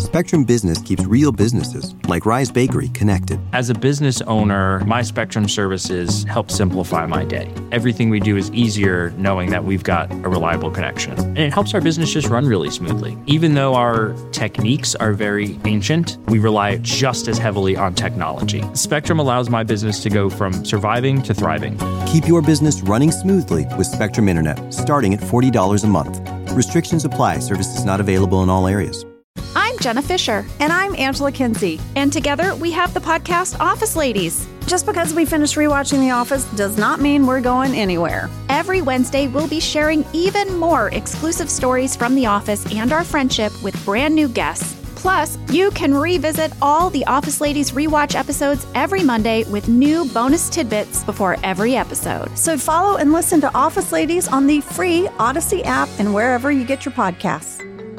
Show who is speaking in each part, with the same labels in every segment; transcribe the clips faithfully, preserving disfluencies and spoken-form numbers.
Speaker 1: Spectrum Business keeps real businesses, like Rise Bakery, connected.
Speaker 2: As a business owner, my Spectrum services help simplify my day. Everything we do is easier knowing that we've got a reliable connection. And it helps our business just run really smoothly. Even though our techniques are very ancient, we rely just as heavily on technology. Spectrum allows my business to go from surviving to thriving.
Speaker 1: Keep your business running smoothly with Spectrum Internet, starting at forty dollars a month. Restrictions apply. Services not available in all areas.
Speaker 3: I'm Jenna Fisher.
Speaker 4: And I'm Angela Kinsey.
Speaker 3: And together we have the podcast Office Ladies.
Speaker 4: Just because we finished rewatching The Office does not mean we're going anywhere.
Speaker 3: Every Wednesday, we'll be sharing even more exclusive stories from The Office and our friendship with brand new guests. Plus, you can revisit all the Office Ladies rewatch episodes every Monday with new bonus tidbits before every episode.
Speaker 4: So follow and listen to Office Ladies on the free Odyssey app and wherever you get your podcasts.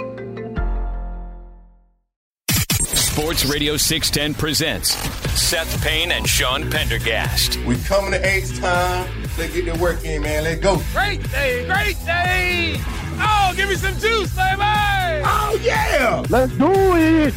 Speaker 5: Sports Radio six ten presents Seth Payne and Sean Pendergast.
Speaker 6: We coming to H-Time. Let's get the work in, man. Let's go.
Speaker 7: Great day, great day. Oh, give me some juice, baby.
Speaker 6: Oh, yeah.
Speaker 7: Let's do it.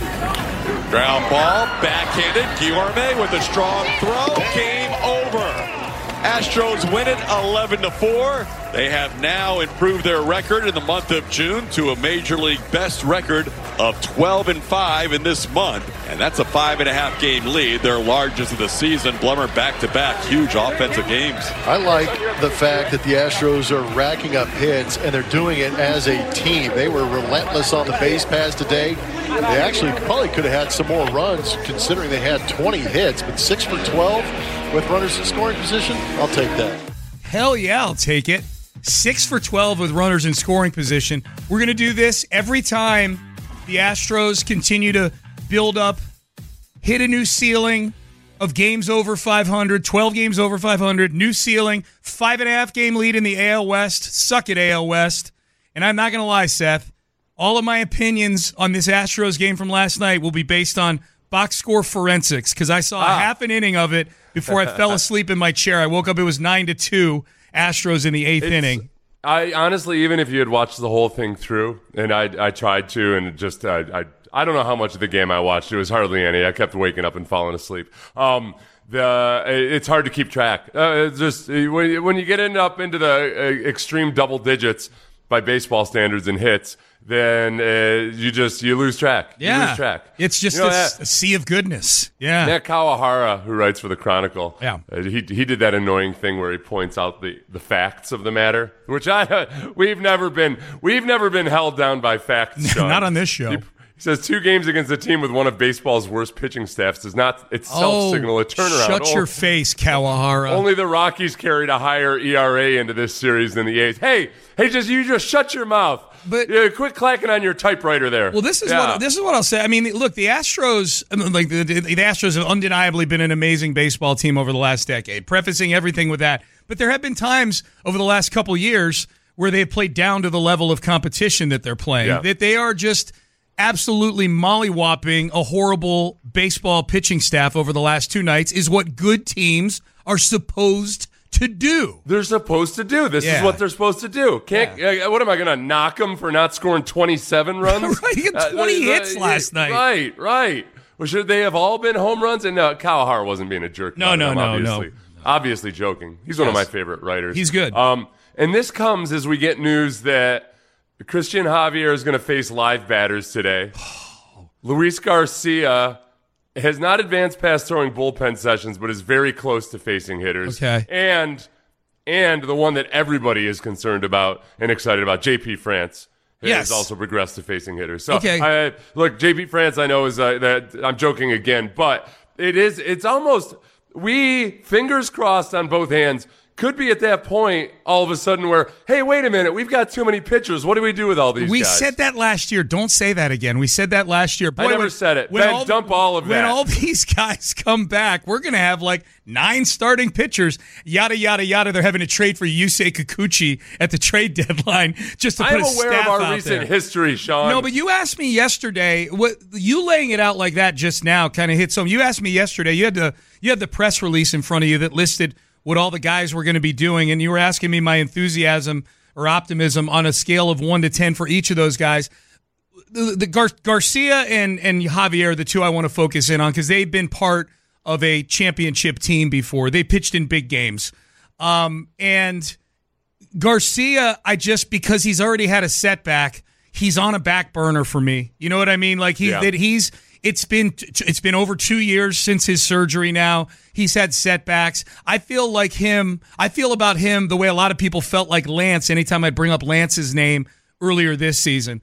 Speaker 8: Ground ball, backhanded. Guilherme with a strong throw. Game over. Astros win it eleven to four. They have now improved their record in the month of June to a Major League best record of twelve and five in this month. And that's a five and a half game lead, their largest of the season. Blummer back-to-back huge offensive games.
Speaker 9: I like the fact that the Astros are racking up hits, and they're doing it as a team. They were relentless on the base paths today. They actually probably could have had some more runs, considering they had twenty hits, but six for twelve with runners in scoring position. I'll take that.
Speaker 10: Hell yeah, I'll take it. six for twelve with runners in scoring position. We're going to do this every time the Astros continue to build up, hit a new ceiling of games over five hundred, twelve games over five hundred, new ceiling, five and a half game lead in the A L West. Suck it, A L West. And I'm not going to lie, Seth, all of my opinions on this Astros game from last night will be based on box score forensics, because I saw ah. half an inning of it before I fell asleep in my chair. I woke up, it was nine to two, Astros in the eighth
Speaker 11: it's,
Speaker 10: inning.
Speaker 11: I honestly, even if you had watched the whole thing through, and I I tried to, and just I I, I don't know how much of the game I watched. It was hardly any. I kept waking up and falling asleep. Um, the it's hard to keep track. Uh, it's just when when you get end up into the uh, extreme double digits by baseball standards and hits, then uh, you just you lose track.
Speaker 10: Yeah,
Speaker 11: you lose track.
Speaker 10: It's just
Speaker 11: you know,
Speaker 10: a,
Speaker 11: that,
Speaker 10: a sea of goodness. Yeah,
Speaker 11: Matt Kawahara, who writes for the Chronicle,
Speaker 10: yeah,
Speaker 11: uh, he he did that annoying thing where he points out the, the facts of the matter, which I uh, we've never been we've never been held down by facts. Sean.
Speaker 10: Not on this show.
Speaker 11: He, he says two games against a team with one of baseball's worst pitching staffs does not itself
Speaker 10: oh,
Speaker 11: signal a turnaround.
Speaker 10: Shut
Speaker 11: oh,
Speaker 10: your face, Kawahara.
Speaker 11: Only the Rockies carried a higher E R A into this series than the A's. Hey, hey, just you just shut your mouth. But yeah, quit clacking on your typewriter there.
Speaker 10: Well, this is
Speaker 11: yeah.
Speaker 10: what this is what I'll say. I mean, look, the Astros, like the, the Astros, have undeniably been an amazing baseball team over the last decade. Prefacing everything with that, but there have been times over the last couple years where they have played down to the level of competition that they're playing.
Speaker 11: Yeah.
Speaker 10: That they are just absolutely mollywhopping a horrible baseball pitching staff over the last two nights. Is what good teams are supposed to do.
Speaker 11: They're supposed to do. This
Speaker 10: yeah.
Speaker 11: is what they're supposed to do. Can't. Yeah. Uh, what am I going to knock them for not scoring twenty-seven runs?
Speaker 10: Right, he got twenty uh, hits uh, last
Speaker 11: uh,
Speaker 10: night.
Speaker 11: Right, right. Well, should they have all been home runs? And uh, Kawahara wasn't being a jerk.
Speaker 10: No, no,
Speaker 11: him,
Speaker 10: no,
Speaker 11: obviously.
Speaker 10: no.
Speaker 11: Obviously joking. He's
Speaker 10: yes.
Speaker 11: one of my favorite writers.
Speaker 10: He's good.
Speaker 11: Um, and this comes as we get news that Christian Javier is going to face live batters today. Luis Garcia has not advanced past throwing bullpen sessions, but is very close to facing hitters.
Speaker 10: Okay.
Speaker 11: And and the one that everybody is concerned about and excited about, J P France, has
Speaker 10: yes.
Speaker 11: also progressed to facing hitters. So,
Speaker 10: okay.
Speaker 11: I, look, J P France, I know is uh, that I'm joking again, but it is. It's almost we fingers crossed on both hands. Could be at that point all of a sudden where, hey, wait a minute, we've got too many pitchers. What do we do with all these
Speaker 10: we
Speaker 11: guys?
Speaker 10: We said that last year. Don't say that again. We said that last year. Boy,
Speaker 11: I never
Speaker 10: when,
Speaker 11: said it. Ben,
Speaker 10: all,
Speaker 11: dump all of
Speaker 10: when
Speaker 11: that.
Speaker 10: When all these guys come back, we're going to have like nine starting pitchers, yada, yada, yada. They're having to trade for Yusei Kikuchi at the trade deadline just to put
Speaker 11: I'm
Speaker 10: a
Speaker 11: aware
Speaker 10: staff
Speaker 11: of our
Speaker 10: out
Speaker 11: recent
Speaker 10: there.
Speaker 11: history, Sean.
Speaker 10: No, but you asked me yesterday, what you laying it out like that just now kind of hits home. You asked me yesterday, you had the you had the press release in front of you that listed what all the guys were going to be doing, and you were asking me my enthusiasm or optimism on a scale of one to ten for each of those guys. the, the Gar- Garcia and, and Javier are the two I want to focus in on because they've been part of a championship team before. They pitched in big games. Um, and Garcia, I just, because he's already had a setback, he's on a back burner for me. You know what I mean? Like he,
Speaker 11: yeah.
Speaker 10: that he's, it's been, it's been over two years since his surgery now. He's had setbacks. I feel like him, I feel about him the way a lot of people felt like Lance anytime I bring up Lance's name earlier this season.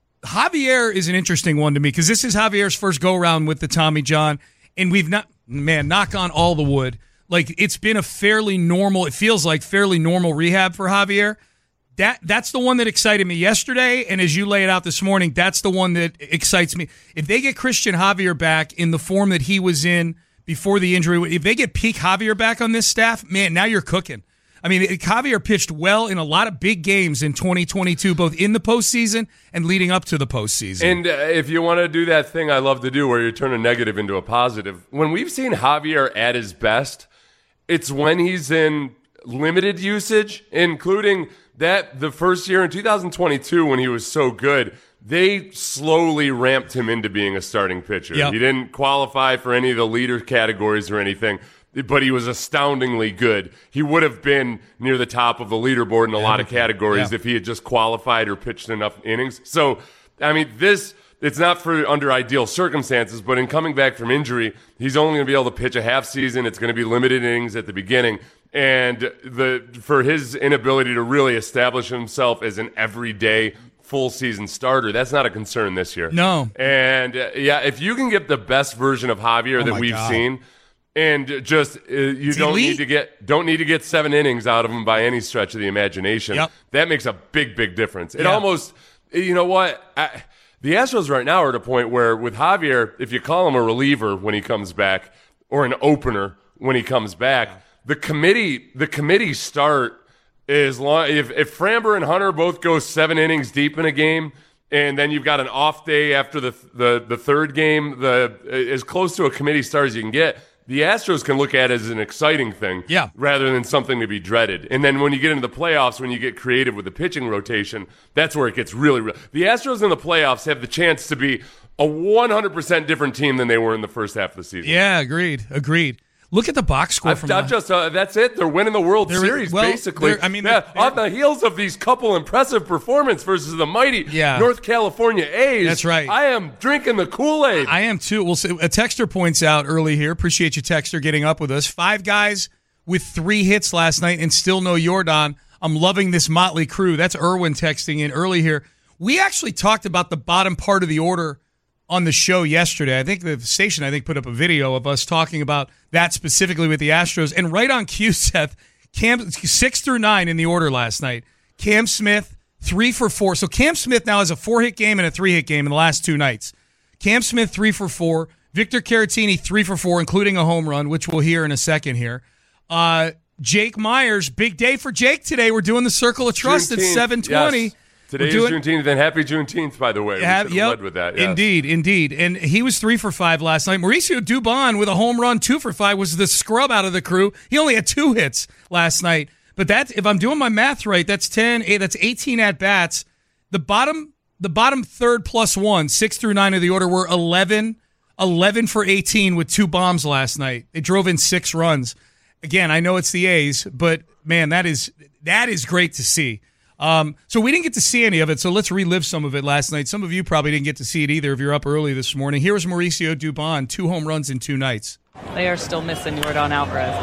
Speaker 10: Javier is an interesting one to me because this is Javier's first go-around with the Tommy John, and we've not, man, knock on all the wood. Like, it's been a fairly normal, it feels like fairly normal rehab for Javier. That That's the one that excited me yesterday, and as you lay it out this morning, that's the one that excites me. If they get Christian Javier back in the form that he was in before the injury, if they get peak Javier back on this staff, man, now you're cooking. I mean, Javier pitched well in a lot of big games in twenty twenty-two, both in the postseason and leading up to the postseason.
Speaker 11: And uh, if you want to do that thing I love to do where you turn a negative into a positive, when we've seen Javier at his best, it's when he's in limited usage, including that the first year in two thousand twenty-two when he was so good, they slowly ramped him into being a starting pitcher.
Speaker 10: Yep.
Speaker 11: He didn't qualify for any of the leader categories or anything, but he was astoundingly good. He would have been near the top of the leaderboard in a lot of categories
Speaker 10: yeah.
Speaker 11: if he had just qualified or pitched enough innings. So, I mean, this, it's not for under ideal circumstances, but in coming back from injury, he's only going to be able to pitch a half season. It's going to be limited innings at the beginning. And the for his inability to really establish himself as an everyday full season starter, that's not a concern this year.
Speaker 10: No.
Speaker 11: And, uh, yeah, if you can get the best version of Javier
Speaker 10: oh
Speaker 11: that we've
Speaker 10: God.
Speaker 11: seen, and just uh, you
Speaker 10: It's
Speaker 11: don't
Speaker 10: elite.
Speaker 11: need to get don't need to get seven innings out of him by any stretch of the imagination.
Speaker 10: Yep.
Speaker 11: That makes a big, big difference. It
Speaker 10: Yeah.
Speaker 11: almost, you know what, I, the Astros right now are at a point where with Javier, if you call him a reliever when he comes back or an opener when he comes back, yeah. the committee the committee start is long. If if Framber and Hunter both go seven innings deep in a game, and then you've got an off day after the the the third game, the as close to a committee start as you can get. The Astros can look at it as an exciting thing
Speaker 10: yeah.
Speaker 11: rather than something to be dreaded. And then when you get into the playoffs, when you get creative with the pitching rotation, that's where it gets really real. The Astros in the playoffs have the chance to be a one hundred percent different team than they were in the first half of the season.
Speaker 10: Yeah, agreed, agreed. Look at the box score
Speaker 11: I've,
Speaker 10: from
Speaker 11: I've just uh, that's it. They're winning the World
Speaker 10: They're-
Speaker 11: Series
Speaker 10: well,
Speaker 11: basically.
Speaker 10: they're- I mean,
Speaker 11: yeah,
Speaker 10: they're-
Speaker 11: on the heels of these couple impressive performances versus the mighty
Speaker 10: Yeah.
Speaker 11: North California A's.
Speaker 10: That's right.
Speaker 11: I am drinking the Kool-Aid.
Speaker 10: I am too. Well, a texter points out early here. Appreciate you, texter, getting up with us. Five guys with three hits last night and still no Yordan. I'm loving this motley crew. That's Irwin texting in early here. We actually talked about the bottom part of the order on the show yesterday. I think the station, I think, put up a video of us talking about that specifically with the Astros. And right on cue, Seth, Cam, six through nine in the order last night. Cam Smith, three for four. So Cam Smith now has a four-hit game and a three-hit game in the last two nights. Cam Smith, three for four. Victor Caratini, three for four, including a home run, which we'll hear in a second here. Uh, Jake Myers, big day for Jake today. We're doing the Circle of Trust at
Speaker 11: Juneteenth,
Speaker 10: seven twenty.
Speaker 11: yes. Today is
Speaker 10: doing,
Speaker 11: Juneteenth, and happy Juneteenth, by the way. We
Speaker 10: have,
Speaker 11: should have
Speaker 10: yep,
Speaker 11: led with that. Yes.
Speaker 10: Indeed, indeed. And he was three for five last night. Mauricio Dubon with a home run, two for five, was the scrub out of the crew. He only had two hits last night. But that, if I'm doing my math right, that's ten, eight, that's eighteen at-bats. The bottom the bottom third plus one, six through nine of the order, were eleven, eleven for eighteen with two bombs last night. They drove in six runs. Again, I know it's the A's, but, man, that is that is great to see. Um, so we didn't get to see any of it, so let's relive some of it last night. Some of you probably didn't get to see it either if you're up early this morning. Here was Mauricio Dubon, two home runs in two nights.
Speaker 12: They are still missing Yordan Alvarez.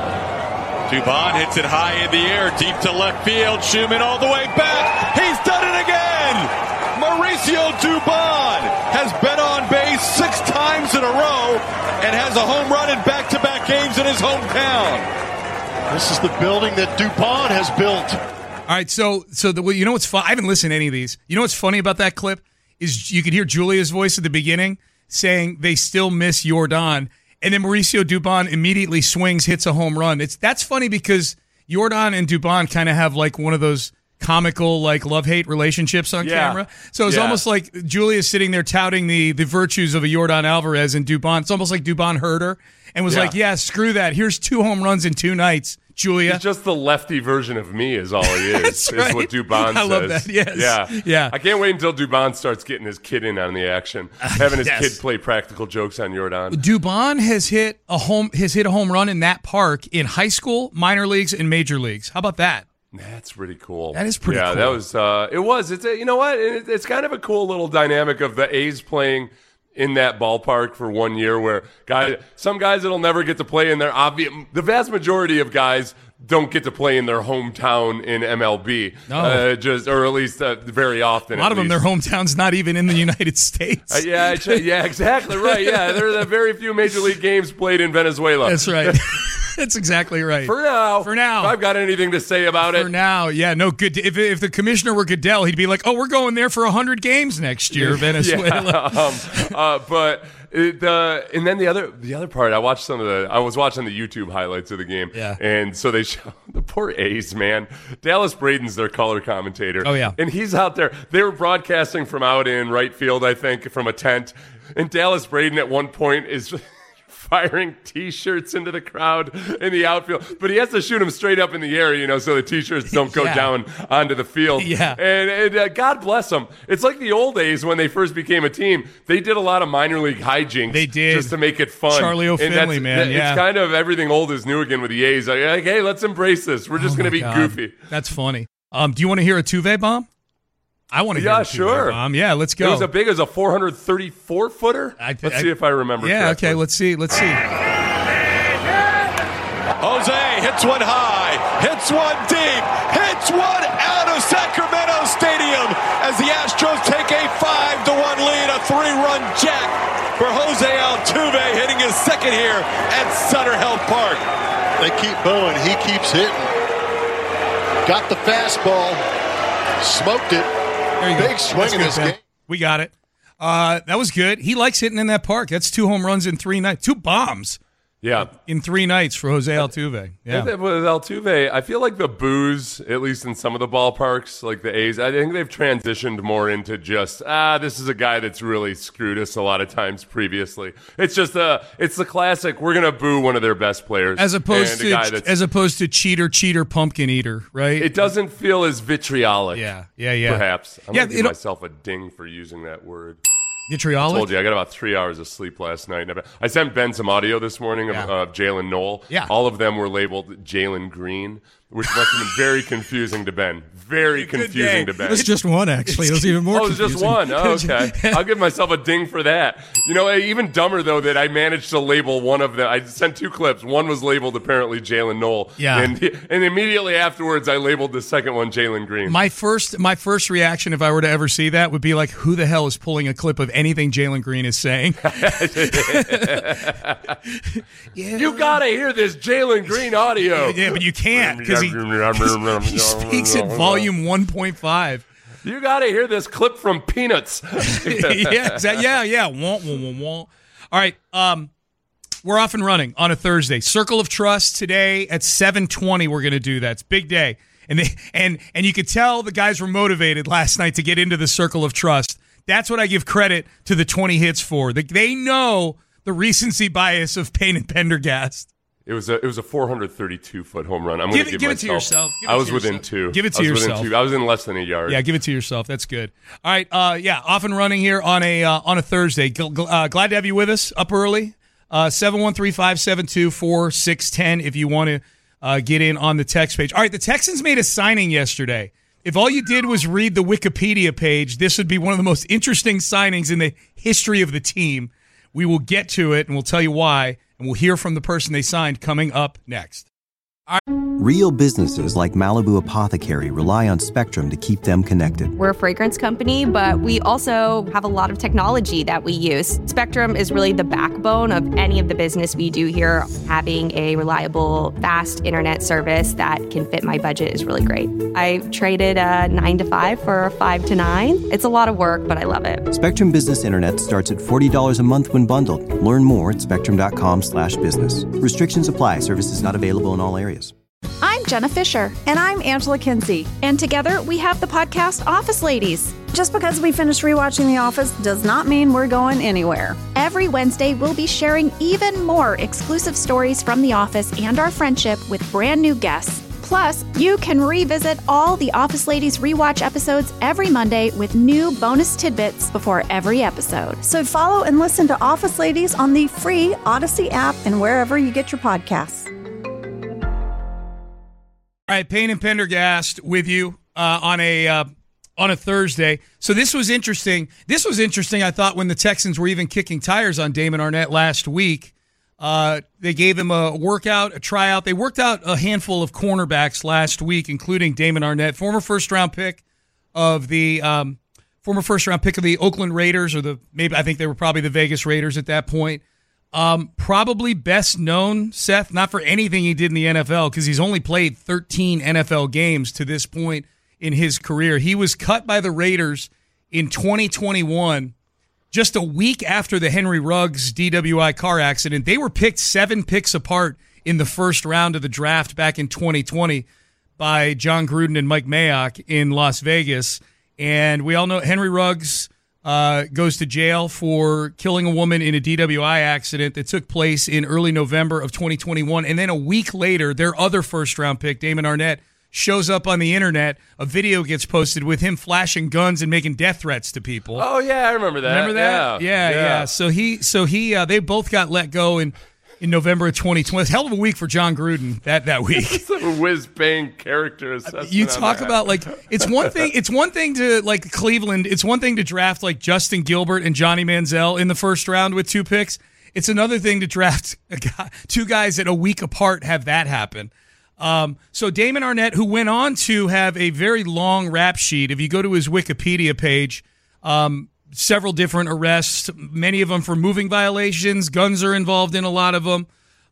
Speaker 8: Dubon hits it high in the air, deep to left field. Schumann all the way back. He's done it again. Mauricio Dubon has been on base six times in a row and has a home run in back-to-back games in his hometown.
Speaker 9: This is the building that Dubon has built.
Speaker 10: All right, so so the, you know what's fun? I haven't listened to any of these. You know what's funny about that clip is you could hear Julia's voice at the beginning saying they still miss Yordan, and then Mauricio Dubon immediately swings, hits a home run. It's that's funny because Yordan and Dubon kind of have like one of those comical like love-hate relationships on
Speaker 11: Yeah.
Speaker 10: camera. So it's
Speaker 11: Yeah.
Speaker 10: almost like Julia sitting there touting the the virtues of a Yordan Alvarez and Dubon. It's almost like Dubon heard her and was
Speaker 11: Yeah.
Speaker 10: like, "Yeah, screw that. Here's two home runs in two nights. Julia.
Speaker 11: He's just the lefty version of me is all he is.
Speaker 10: That's
Speaker 11: is
Speaker 10: right.
Speaker 11: what Dubon says.
Speaker 10: I love that, yes.
Speaker 11: Yeah.
Speaker 10: Yeah.
Speaker 11: I can't wait until Dubon starts getting his kid in on the action, having his
Speaker 10: yes.
Speaker 11: kid play practical jokes on Jordan.
Speaker 10: Dubon has hit a home has hit a home run in that park in high school, minor leagues, and major leagues. How about that?
Speaker 11: That's pretty cool.
Speaker 10: That is pretty
Speaker 11: yeah,
Speaker 10: cool.
Speaker 11: that was, uh, it was. It's a, you know what? It, it's kind of a cool little dynamic of the A's playing in that ballpark for one year where guys, some guys that'll never get to play in their obvious, the vast majority of guys don't get to play in their hometown in M L B.
Speaker 10: No.
Speaker 11: Uh, just, or at least uh, very often.
Speaker 10: A lot of them,
Speaker 11: least.
Speaker 10: their hometown's not even in the United States.
Speaker 11: Uh, yeah, yeah, exactly right. Yeah, there are very few major league games played in Venezuela.
Speaker 10: That's right. That's exactly right.
Speaker 11: For now.
Speaker 10: For now.
Speaker 11: If I've got anything to say about it.
Speaker 10: For now, yeah. No, good. If, if the commissioner were Goodell, he'd be like, oh, we're going there for one hundred games next year, Venezuela.
Speaker 11: Yeah, um, uh, but it, uh, and then the other the other part, I watched some of the, I was watching the YouTube highlights of the game.
Speaker 10: Yeah.
Speaker 11: And so they show the poor A's, man. Dallas Braden's their color commentator.
Speaker 10: Oh, yeah.
Speaker 11: And he's out there. They were broadcasting from out in right field, I think, from a tent. And Dallas Braden at one point is firing T-shirts into the crowd in the outfield, but he has to shoot them straight up in the air, you know, so the T-shirts don't go
Speaker 10: Yeah.
Speaker 11: down onto the field.
Speaker 10: Yeah.
Speaker 11: And, and uh, God bless them. It's like the old days when they first became a team. They did a lot of minor league hijinks.
Speaker 10: They did.
Speaker 11: Just to make it fun.
Speaker 10: Charlie
Speaker 11: And
Speaker 10: O'Finley,
Speaker 11: that's-
Speaker 10: man,
Speaker 11: that-
Speaker 10: yeah.
Speaker 11: It's kind of everything old is new again with the A's. Like, like hey, let's embrace this. We're just
Speaker 10: Oh
Speaker 11: going to
Speaker 10: my
Speaker 11: be
Speaker 10: God.
Speaker 11: goofy.
Speaker 10: That's funny. Um, do you want to hear a Tuve bomb? I want to hear
Speaker 11: Yeah,
Speaker 10: a Tuve
Speaker 11: sure.
Speaker 10: bomb. Yeah, let's go.
Speaker 11: It was as big as a four hundred thirty-four footer.
Speaker 10: I-
Speaker 11: let's
Speaker 10: I-
Speaker 11: see if I remember
Speaker 10: Yeah,
Speaker 11: correctly.
Speaker 10: okay, let's see. Let's see.
Speaker 8: Jose hits one high, hits one deep, hits one out of Sacramento Stadium as the Astros take a five to one lead, a three-run jack for Jose Altuve hitting his second here at Sutter Health Park.
Speaker 9: They keep booing. He keeps hitting. Got the fastball. Smoked it.
Speaker 10: There you go.
Speaker 9: Big swing
Speaker 10: That's
Speaker 9: in
Speaker 10: good,
Speaker 9: this
Speaker 10: Ben.
Speaker 9: game.
Speaker 10: We got it. Uh, that was good. He likes hitting in that park. That's two home runs in three nights. Two bombs.
Speaker 11: Yeah.
Speaker 10: In three nights for Jose Altuve. Yeah.
Speaker 11: With Altuve, I feel like the boos, at least in some of the ballparks, like the A's, I think they've transitioned more into just, ah, this is a guy that's really screwed us a lot of times previously. It's just a, it's the classic, we're going to boo one of their best players.
Speaker 10: As opposed
Speaker 11: and a
Speaker 10: to
Speaker 11: guy that's,
Speaker 10: as opposed to cheater, cheater, pumpkin eater, right?
Speaker 11: it doesn't feel as vitriolic.
Speaker 10: Yeah, yeah, yeah.
Speaker 11: Perhaps. I'm
Speaker 10: Yeah,
Speaker 11: going to give
Speaker 10: it'll-
Speaker 11: myself a ding for using that word. I
Speaker 10: Vitriolic?
Speaker 11: told you, I got about three hours of sleep last night. I sent Ben some audio this morning of,
Speaker 10: Yeah.
Speaker 11: of Jalen Knoll.
Speaker 10: Yeah.
Speaker 11: All of them were labeled Jalen Green, which must have been very confusing to Ben. Very confusing to Ben.
Speaker 13: It was just one, actually. It was even more
Speaker 11: Oh, it was just
Speaker 13: confusing.
Speaker 11: one. Oh, okay. I'll give myself a ding for that. You know, even dumber, though, that I managed to label one of them. I sent two clips. One was labeled apparently Jalen Knoll.
Speaker 10: Yeah.
Speaker 11: And, and immediately afterwards, I labeled the second one Jalen Green.
Speaker 10: My first my first reaction, if I were to ever see that, would be like, who the hell is pulling a clip of anything Jalen Green is saying?
Speaker 11: You got to hear this Jalen Green audio.
Speaker 10: Yeah, but you can't because he, he speaks at volume one point five.
Speaker 11: You got to hear this clip from Peanuts.
Speaker 10: yeah, exactly. yeah, yeah. Wah, wah, wah, wah. All right, um, we're off and running on a Thursday. Circle of Trust today at seven twenty. We're going to do that. It's a big day, and they, and and you could tell the guys were motivated last night to get into the Circle of Trust. That's what I give credit to the twenty hits for. They, they know the recency bias of Payne and Pendergast.
Speaker 11: It was a it was a four hundred thirty-two foot home run. I'm
Speaker 10: Give
Speaker 11: going
Speaker 10: it-
Speaker 11: to
Speaker 10: give it
Speaker 11: myself.
Speaker 10: to yourself. Give it
Speaker 11: I was
Speaker 10: to
Speaker 11: within
Speaker 10: yourself.
Speaker 11: two.
Speaker 10: Give it to
Speaker 11: I was
Speaker 10: yourself.
Speaker 11: Within two. I was in less than a yard.
Speaker 10: Yeah, give it to yourself. That's good. All right, uh, yeah, off and running here on a uh, on a Thursday. G- g- uh, glad to have you with us up early. Uh, seven one three, five seven two, four six one zero if you want to uh, get in on the text page. All right, the Texans made a signing yesterday. If all you did was read the Wikipedia page, this would be one of the most interesting signings in the history of the team. We will get to it, and we'll tell you why, and we'll hear from the person they signed coming up next.
Speaker 1: Real businesses like Malibu Apothecary rely on Spectrum to keep them connected.
Speaker 14: We're a fragrance company, but we also have a lot of technology that we use. Spectrum is really the backbone of any of the business we do here. Having a reliable, fast internet service that can fit my budget is really great. I traded a nine to five for a five to nine. It's a lot of work, but I love it.
Speaker 1: Spectrum Business Internet starts at forty dollars a month when bundled. Learn more at spectrum.com slash business. Restrictions apply. Services not available in all areas.
Speaker 3: I'm Jenna Fisher.
Speaker 4: And I'm Angela Kinsey.
Speaker 3: And together we have the podcast Office Ladies.
Speaker 4: Just because we finished rewatching The Office does not mean we're going anywhere.
Speaker 3: Every Every Wednesday, we'll be sharing even more exclusive stories from The Office and our friendship with brand new guests. Plus, you can revisit all the Office Ladies rewatch episodes every Monday with new bonus tidbits before every episode.
Speaker 4: So follow and listen to Office Ladies on the free Odyssey app and wherever you get your podcasts.
Speaker 10: All right, Payne and Pendergast with you uh, on a uh, on a Thursday. So this was interesting. This was interesting, I thought, when the Texans were even kicking tires on Damon Arnette last week. Uh, they gave him a workout, a tryout. They worked out a handful of cornerbacks last week, including Damon Arnette, former first-round pick of the um, former first-round pick of the Oakland Raiders, or the maybe I think they were probably the Vegas Raiders at that point. Um, probably best known, Seth, not for anything he did in the N F L, because he's only played thirteen N F L games to this point in his career. He was cut by the Raiders in twenty twenty-one. Just a week after the Henry Ruggs D W I car accident. They were picked seven picks apart in the first round of the draft back in twenty twenty by John Gruden and Mike Mayock in Las Vegas. And we all know Henry Ruggs uh, goes to jail for killing a woman in a D W I accident that took place in early November of twenty twenty-one. And then a week later, their other first-round pick, Damon Arnette, shows up on the internet. A video gets posted with him flashing guns and making death threats to people.
Speaker 11: Oh yeah, I remember that.
Speaker 10: Remember that? Yeah, yeah.
Speaker 11: yeah.
Speaker 10: yeah. So he, so he, uh, they both got let go in in November of twenty twenty. It's a hell of a week for John Gruden that that week.
Speaker 11: It's like a whiz-bang character assessment.
Speaker 10: You talk about like it's one thing. It's one thing to like Cleveland. It's one thing to draft like Justin Gilbert and Johnny Manziel in the first round with two picks. It's another thing to draft a guy, two guys that a week apart have that happen. Um, so Damon Arnette, who went on to have a very long rap sheet, if you go to his Wikipedia page, um, several different arrests, many of them for moving violations. Guns are involved in a lot of them.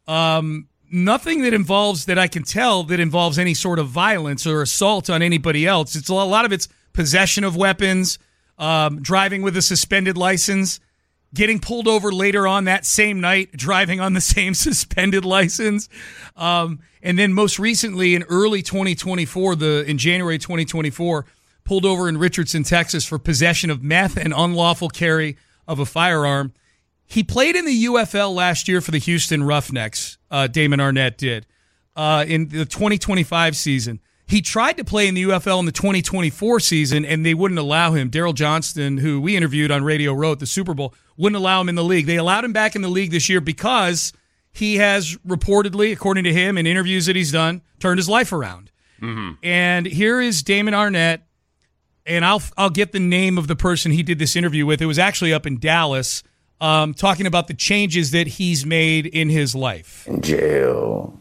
Speaker 10: Um, nothing that involves, that I can tell, that involves any sort of violence or assault on anybody else. It's a lot of it's possession of weapons, um, driving with a suspended license, getting pulled over later on that same night, driving on the same suspended license. Um, and then most recently in early twenty twenty-four, the in January twenty twenty-four, pulled over in Richardson, Texas for possession of meth and unlawful carry of a firearm. He played in the U F L last year for the Houston Roughnecks, uh, Damon Arnette did, uh, in the twenty twenty-five season. He tried to play in the U F L in the twenty twenty-four season, and they wouldn't allow him. Daryl Johnston, who we interviewed on Radio Row at the Super Bowl, wouldn't allow him in the league. They allowed him back in the league this year because he has reportedly, according to him, in interviews that he's done, turned his life around.
Speaker 11: Mm-hmm.
Speaker 10: And here is Damon Arnette, and I'll I'll get the name of the person he did this interview with. It was actually up in Dallas, um, talking about the changes that he's made in his life.
Speaker 15: In jail,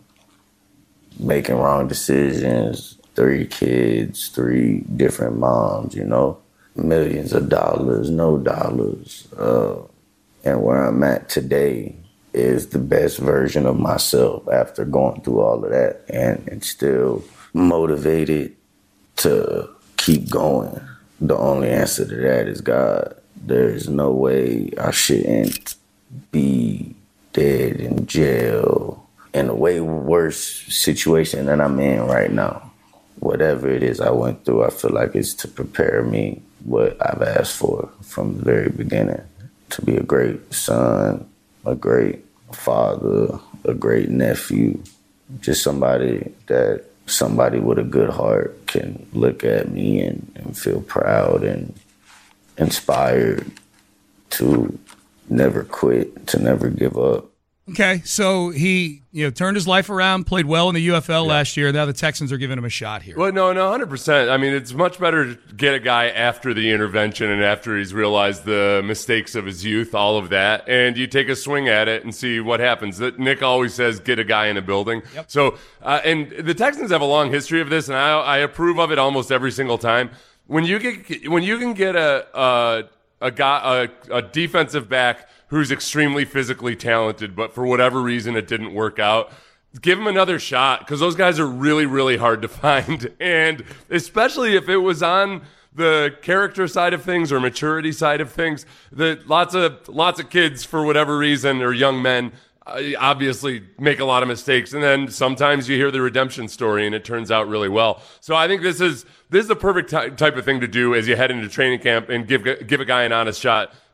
Speaker 15: making wrong decisions, three kids, three different moms, you know, millions of dollars, no dollars. Uh, and where I'm at today is the best version of myself after going through all of that, and, and still motivated to keep going. The only answer to that is God. There's no way I shouldn't be dead in jail in a way worse situation than I'm in right now. Whatever it is I went through, I feel like it's to prepare me what I've asked for from the very beginning. To be a great son, a great father, a great nephew, just somebody that somebody with a good heart can look at me and, and feel proud and inspired to never quit, to never give up.
Speaker 10: Okay, so he you know turned his life around, played well in the U F L yeah. last year. Now the Texans are giving him a shot here.
Speaker 11: Well, no, no, one hundred percent. I mean, it's much better to get a guy after the intervention and after he's realized the mistakes of his youth, all of that, and you take a swing at it and see what happens. Nick always says, get a guy in a building. Yep. So, uh, and the Texans have a long history of this, and I, I approve of it almost every single time. When you get, when you can get a a, a guy, a, a defensive back who's extremely physically talented, but for whatever reason it didn't work out, give him another shot, because those guys are really, really hard to find. And especially if it was on the character side of things or maturity side of things, that lots of lots of kids, for whatever reason, or young men, uh, obviously make a lot of mistakes. And then sometimes you hear the redemption story and it turns out really well. So I think this is this is the perfect ty- type of thing to do as you head into training camp and give give a guy an honest shot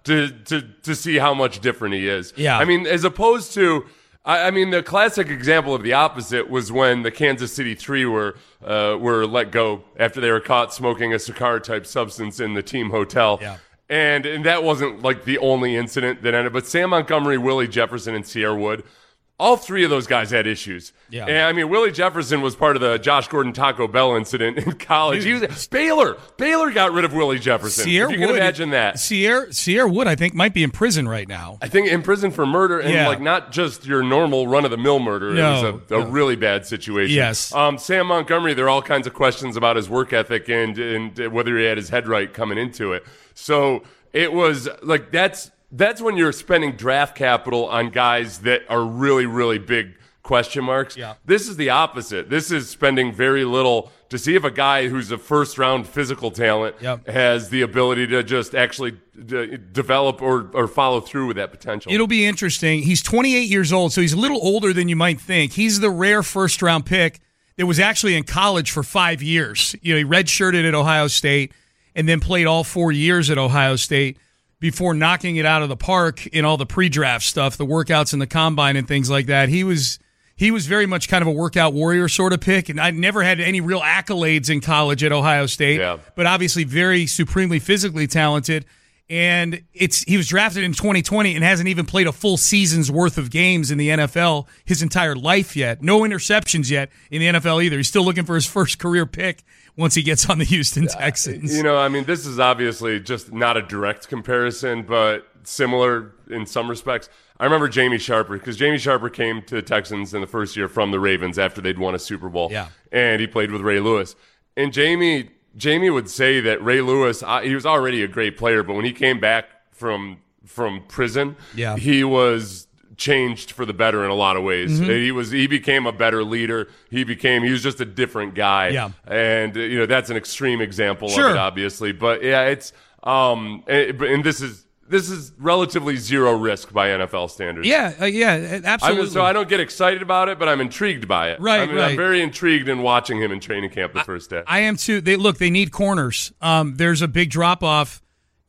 Speaker 11: to to to see how much different he is.
Speaker 10: Yeah.
Speaker 11: I mean, as opposed to, I, I mean, the classic example of the opposite was when the Kansas City Three were uh, were let go after they were caught smoking a cigar-type substance in the team hotel.
Speaker 10: Yeah.
Speaker 11: And, and that wasn't like the only incident that ended. But Sam Montgomery, Willie Jefferson, and Cierre Wood, all three of those guys had issues.
Speaker 10: Yeah.
Speaker 11: And I mean, Willie Jefferson was part of the Josh Gordon Taco Bell incident in college. He was, Baylor. Baylor got rid of Willie Jefferson.
Speaker 10: Cierre
Speaker 11: if you
Speaker 10: Wood,
Speaker 11: can imagine that.
Speaker 10: Cierre, Cierre Wood, I think, might be in prison right now.
Speaker 11: I think in prison for murder, and
Speaker 10: Yeah.
Speaker 11: like not just your normal run-of-the-mill murder.
Speaker 10: No,
Speaker 11: it was a, a
Speaker 10: no.
Speaker 11: really bad situation.
Speaker 10: Yes.
Speaker 11: Um, Sam Montgomery, there are all kinds of questions about his work ethic and, and whether he had his head right coming into it. So it was like that's that's when you're spending draft capital on guys that are really, really big question marks.
Speaker 10: Yeah.
Speaker 11: This is the opposite. This is spending very little to see if a guy who's a first-round physical talent
Speaker 10: Yep.
Speaker 11: has the ability to just actually d- develop or, or follow through with that potential.
Speaker 10: It'll be interesting. He's twenty-eight years old, so he's a little older than you might think. He's the rare first-round pick that was actually in college for five years. You know, he redshirted at Ohio State and then played all four years at Ohio State before knocking it out of the park in all the pre-draft stuff, the workouts in the combine and things like that. He was he was very much kind of a workout warrior sort of pick, and I never had any real accolades in college at Ohio State,
Speaker 11: Yeah.
Speaker 10: but obviously very supremely physically talented. And it's he was drafted in twenty twenty and hasn't even played a full season's worth of games in the N F L his entire life yet. No interceptions yet in the N F L either. He's still looking for his first career pick once he gets on the Houston Texans.
Speaker 11: You know, I mean, this is obviously just not a direct comparison, but similar in some respects. I remember Jamie Sharper, because Jamie Sharper came to the Texans in the first year from the Ravens after they'd won a Super Bowl.
Speaker 10: Yeah.
Speaker 11: And he played with Ray Lewis. And Jamie Jamie would say that Ray Lewis, uh, he was already a great player, but when he came back from from prison,
Speaker 10: Yeah.
Speaker 11: he was changed for the better in a lot of ways.
Speaker 10: Mhm.
Speaker 11: He was he became a better leader. He became he was just a different guy.
Speaker 10: Yeah.
Speaker 11: And uh, you know, that's an extreme example
Speaker 10: Sure.
Speaker 11: of it, obviously. But yeah, it's um and, and this is this is relatively zero risk by N F L standards.
Speaker 10: Yeah, uh, yeah, absolutely.
Speaker 11: I'm, so I don't get excited about it, but I'm intrigued by it.
Speaker 10: Right,
Speaker 11: I mean,
Speaker 10: right.
Speaker 11: I'm very intrigued in watching him in training camp the first day.
Speaker 10: I am too. They look, they need corners. Um, there's a big drop off